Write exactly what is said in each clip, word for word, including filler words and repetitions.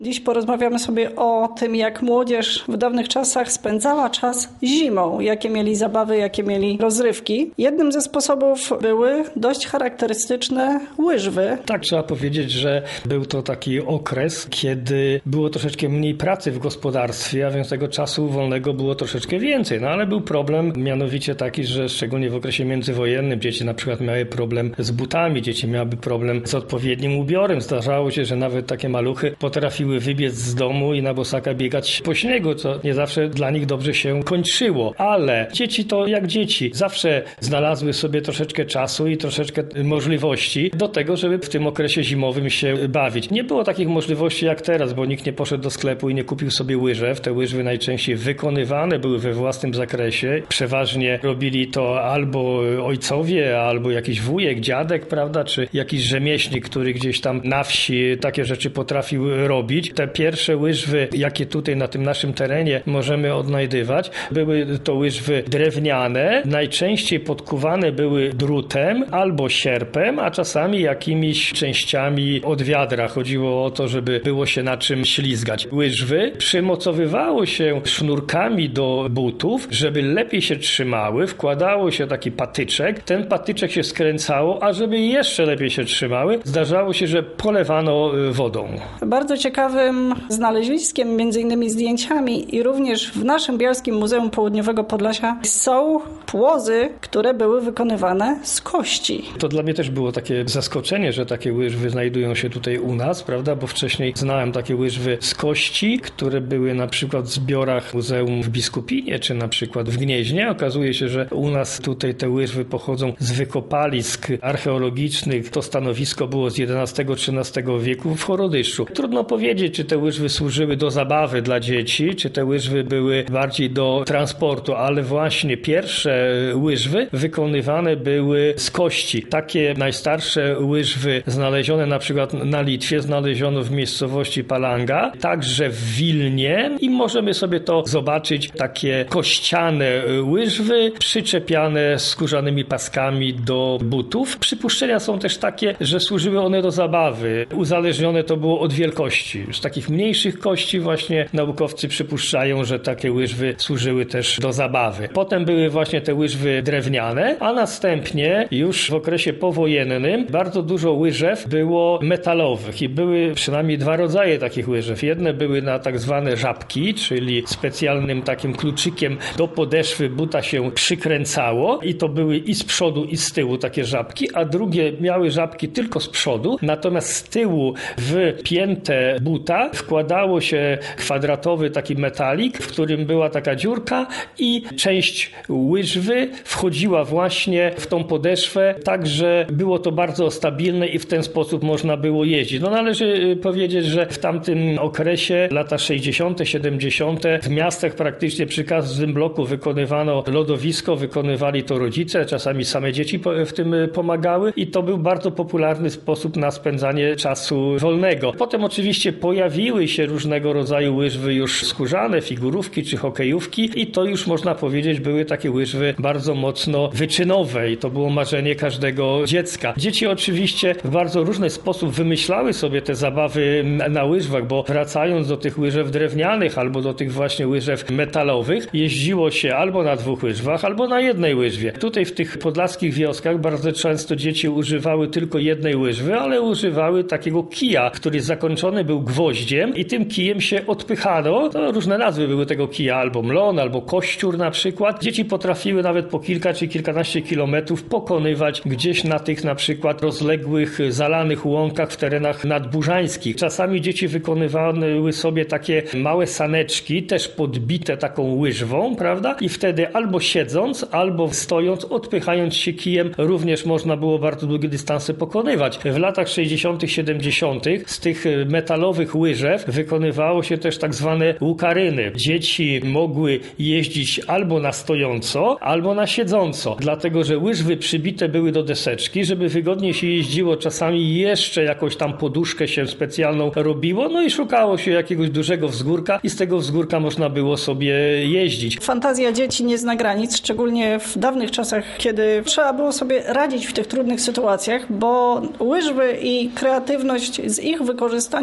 Dziś porozmawiamy sobie o tym, jak młodzież w dawnych czasach spędzała czas zimą, jakie mieli zabawy, jakie mieli rozrywki. Jednym ze sposobów były dość charakterystyczne łyżwy. Tak, trzeba powiedzieć, że był to taki okres, kiedy było troszeczkę mniej pracy w gospodarstwie, a więc tego czasu wolnego było troszeczkę więcej. No ale był problem mianowicie taki, że szczególnie w okresie międzywojennym dzieci na przykład miały problem z butami, dzieci miały problem z odpowiednim ubiorem. Zdarzało się, że nawet takie maluchy potrafiły wybiec z domu i na bosaka biegać po śniegu, co nie zawsze dla nich dobrze się kończyło. Ale dzieci to jak dzieci. Zawsze znalazły sobie troszeczkę czasu i troszeczkę możliwości do tego, żeby w tym okresie zimowym się bawić. Nie było takich możliwości jak teraz, bo nikt nie poszedł do sklepu i nie kupił sobie łyżew. Te łyżwy najczęściej wykonywane były we własnym zakresie. Przeważnie robili to albo ojcowie, albo jakiś wujek, dziadek, prawda, czy jakiś rzemieślnik, który gdzieś tam na wsi takie rzeczy potrafił robić. Te pierwsze łyżwy, jakie tutaj na tym naszym terenie możemy odnajdywać, były to łyżwy drewniane, najczęściej podkuwane były drutem albo sierpem, a czasami jakimiś częściami od wiadra. Chodziło o to, żeby było się na czym ślizgać. Łyżwy przymocowywało się sznurkami do butów, żeby lepiej się trzymały, wkładało się taki patyczek, ten patyczek się skręcało, a żeby jeszcze lepiej się trzymały, zdarzało się, że polewano wodą. Bardzo ciekawym znaleziskiem, między innymi zdjęciami i również w naszym Bielskim Muzeum Południowego Podlasia są płozy, które były wykonywane z kości. To dla mnie też było takie zaskoczenie, że takie łyżwy znajdują się tutaj u nas, prawda, bo wcześniej znałem takie łyżwy z kości, które były na przykład w zbiorach Muzeum w Biskupinie, czy na przykład w Gnieźnie. Okazuje się, że u nas tutaj te łyżwy pochodzą z wykopalisk archeologicznych. To stanowisko było z jedenastego-trzynastego wieku w Chorodyszczu. Trudno powiedzieć, czy te łyżwy służyły do zabawy dla dzieci, czy te łyżwy były bardziej do transportu, ale właśnie pierwsze łyżwy wykonywane były z kości. Takie najstarsze łyżwy znalezione na przykład na Litwie znaleziono w miejscowości Palanga, także w Wilnie i możemy sobie to zobaczyć, takie kościane łyżwy przyczepiane skórzanymi paskami do butów. Przypuszczenia są też takie, że służyły one do zabawy. Uzależnione to było od wielkości. Z takich mniejszych kości właśnie naukowcy przypuszczają, że takie łyżwy służyły też do zabawy. Potem były właśnie te łyżwy drewniane, a następnie już w okresie powojennym bardzo dużo łyżew było metalowych i były przynajmniej dwa rodzaje takich łyżew. Jedne były na tak zwane żabki, czyli specjalnym takim kluczykiem do podeszwy buta się przykręcało i to były i z przodu i z tyłu takie żabki, a drugie miały żabki tylko z przodu, natomiast z tyłu w piętę buta wkładało się kwadratowy taki metalik, w którym była taka dziurka i część łyżwy wchodziła właśnie w tą podeszwę, tak że było to bardzo stabilne i w ten sposób można było jeździć. No należy powiedzieć, że w tamtym okresie, lata sześćdziesiąte, siedemdziesiąte w miastach praktycznie przy każdym bloku wykonywano lodowisko, wykonywali to rodzice, czasami same dzieci w tym pomagały i to był bardzo popularny sposób na spędzanie czasu wolnego. Potem oczywiście pojawiły się różnego rodzaju łyżwy już skórzane, figurówki czy hokejówki i to już można powiedzieć były takie łyżwy bardzo mocno wyczynowe i to było marzenie każdego dziecka. Dzieci oczywiście w bardzo różny sposób wymyślały sobie te zabawy na łyżwach, bo wracając do tych łyżew drewnianych albo do tych właśnie łyżew metalowych, jeździło się albo na dwóch łyżwach, albo na jednej łyżwie. Tutaj w tych podlaskich wioskach bardzo często dzieci używały tylko jednej łyżwy, ale używały takiego kija, który zakończony był gwoździem i tym kijem się odpychano. To różne nazwy były tego kija, albo mlon, albo kościur na przykład. Dzieci potrafiły nawet po kilka czy kilkanaście kilometrów pokonywać gdzieś na tych na przykład rozległych, zalanych łąkach w terenach nadburzańskich. Czasami dzieci wykonywały sobie takie małe saneczki, też podbite taką łyżwą, prawda? I wtedy albo siedząc, albo stojąc, odpychając się kijem, również można było bardzo długie dystanse pokonywać. W latach sześćdziesiątych, siedemdziesiątych z tych metalowych łyżew wykonywało się też tak zwane łukaryny. Dzieci mogły jeździć albo na stojąco, albo na siedząco, dlatego że łyżwy przybite były do deseczki, żeby wygodnie się jeździło, czasami jeszcze jakąś tam poduszkę się specjalną robiło, no i szukało się jakiegoś dużego wzgórka i z tego wzgórka można było sobie jeździć. Fantazja dzieci nie zna granic, szczególnie w dawnych czasach, kiedy trzeba było sobie radzić w tych trudnych sytuacjach, bo łyżwy i kreatywność z ich wykorzystaniem to jedno.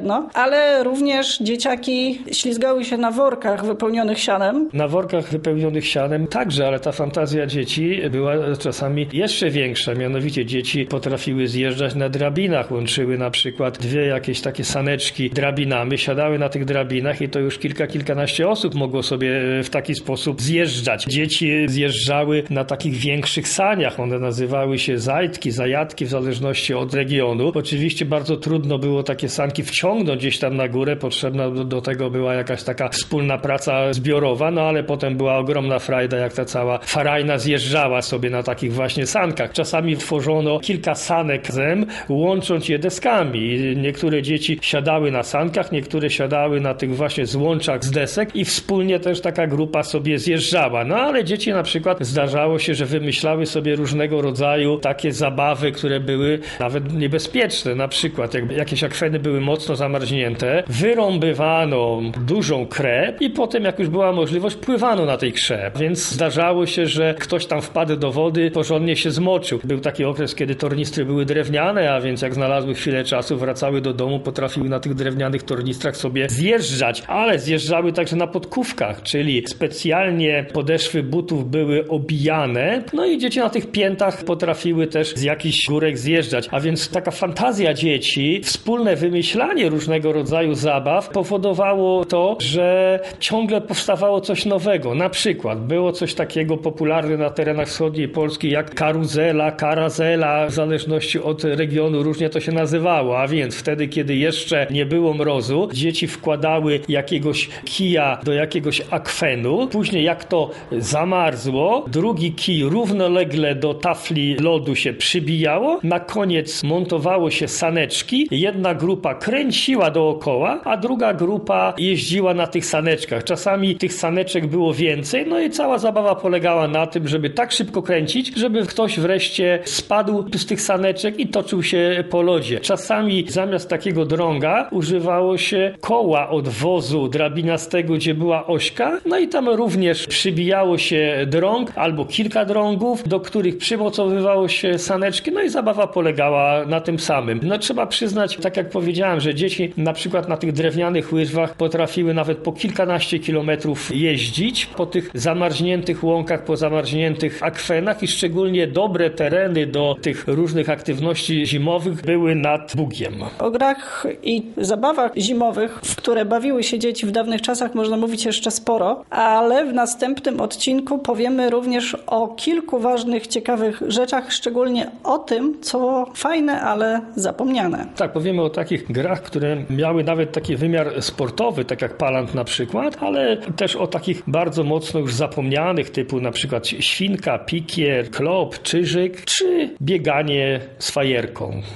jedno, ale również dzieciaki ślizgały się na workach wypełnionych sianem. Na workach wypełnionych sianem także, ale ta fantazja dzieci była czasami jeszcze większa. Mianowicie dzieci potrafiły zjeżdżać na drabinach, łączyły na przykład dwie jakieś takie saneczki drabinami, siadały na tych drabinach i to już kilka, kilkanaście osób mogło sobie w taki sposób zjeżdżać. Dzieci zjeżdżały na takich większych saniach. One nazywały się zajtki, zajatki w zależności od regionu. Oczywiście bardzo trudno było takie sanki wciągnąć gdzieś tam na górę. Potrzebna do, do tego była jakaś taka wspólna praca zbiorowa, no ale potem była ogromna frajda, jak ta cała farajna zjeżdżała sobie na takich właśnie sankach. Czasami tworzono kilka sanek razem, łącząc je deskami. Niektóre dzieci siadały na sankach, niektóre siadały na tych właśnie złączach z desek i wspólnie też taka grupa sobie zjeżdżała. No ale dzieci na przykład zdarzało się, że wymyślały sobie różnego rodzaju takie zabawy, które były nawet niebezpieczne. Na przykład jak jakieś akweny były mocno zamarznięte, wyrąbywano dużą krę i potem jak już była możliwość, pływano na tej krze. Więc zdarzało się, że ktoś tam wpadł do wody, porządnie się zmoczył. Był taki okres, kiedy tornistry były drewniane, a więc jak znalazły chwilę czasu, wracały do domu, potrafiły na tych drewnianych tornistrach sobie zjeżdżać, ale zjeżdżały także na podkówkach, czyli specjalnie podeszwy butów były obijane, no i dzieci na tych piętach potrafiły też z jakichś górek zjeżdżać, a więc taka fantazja dzieci, wspólne wymyślanie różnego rodzaju zabaw powodowało to, że ciągle powstawało coś nowego. Na przykład było coś takiego popularne na terenach wschodniej Polski jak karuzela, karazela, w zależności od regionu różnie to się nazywało, a więc wtedy, kiedy jeszcze nie było mrozu, dzieci wkładały jakiegoś kija do jakiegoś akwenu, później jak to zamarzło, drugi kij równolegle do tafli lodu się przybijało, na koniec montowało się saneczki, jedna grupa kręciła dookoła, a druga grupa jeździła na tych saneczkach. Czasami tych saneczek było więcej, no i cała zabawa polegała na tym, żeby tak szybko kręcić, żeby ktoś wreszcie spadł z tych saneczek i toczył się po lodzie. Czasami zamiast takiego drąga używało się koła od wozu drabiniastego, gdzie była ośka, no i tam również przybijało się drąg albo kilka drągów, do których przymocowywało się saneczki, no i zabawa polegała na tym samym. No trzeba przyznać, tak jak powiedziałem, że dzieci na przykład na tych drewnianych łyżwach potrafiły nawet po kilkanaście kilometrów jeździć po tych zamarzniętych łąkach, po zamarzniętych akwenach i szczególnie dobre tereny do tych różnych aktywności zimowych były nad Bugiem. O grach i zabawach zimowych, w które bawiły się dzieci w dawnych czasach, można mówić jeszcze sporo, ale w następnym odcinku powiemy również o kilku ważnych, ciekawych rzeczach, szczególnie o tym, co fajne, ale zapomniane. Tak, powiemy o takich grach, które miały nawet taki wymiar sportowy, tak jak Palant na przykład, ale też o takich bardzo mocno już zapomnianych, typu na przykład świnka, pikier, klop, czyżyk, czy bieganie z fajerką.